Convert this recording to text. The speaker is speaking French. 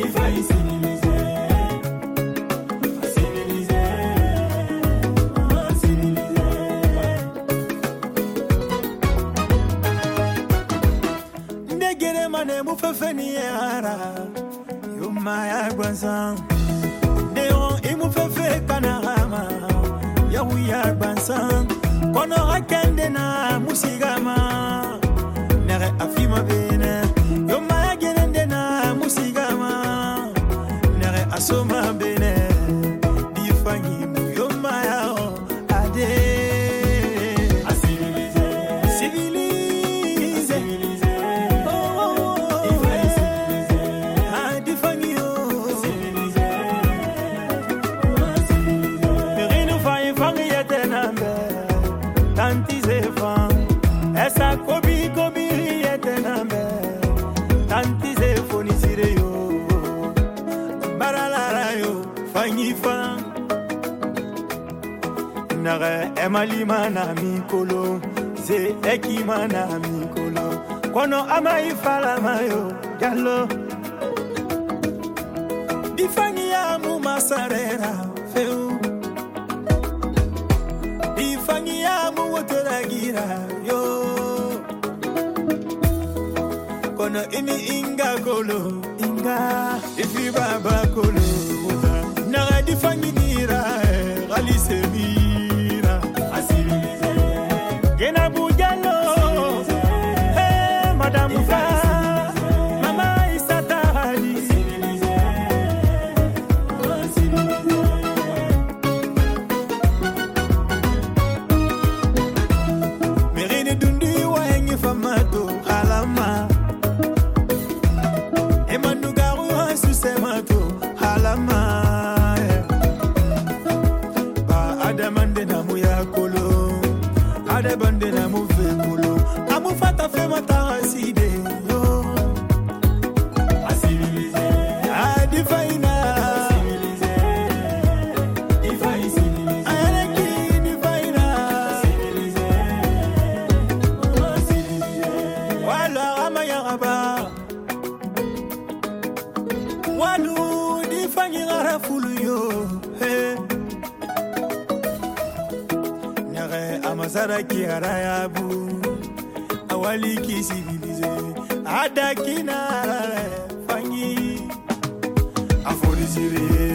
Emalimana mikolo ze ekimana mikolo kono amai fala mayo gallo difanya mu masarera feu difanya mu woteragira yo kono ini inga kolo inga ifi baba kolo na difanya nira alisemi Gena Bujalo, hey, Madame Ufa, Mama Isatari, Merine Dundi Wangi Famato, Halama, Emanugaru Susemato, Halama, Ba Adamande Namuya Kolo. Ade bande na move kolo amu fata fe mata aside yo asilize adi faina asilize ifaisi ayaki di faina asilize asilize wala amaya raba walu di fangira rafulu yo he Amasara ki harayabu awali ki civilize adakina fangi aforizire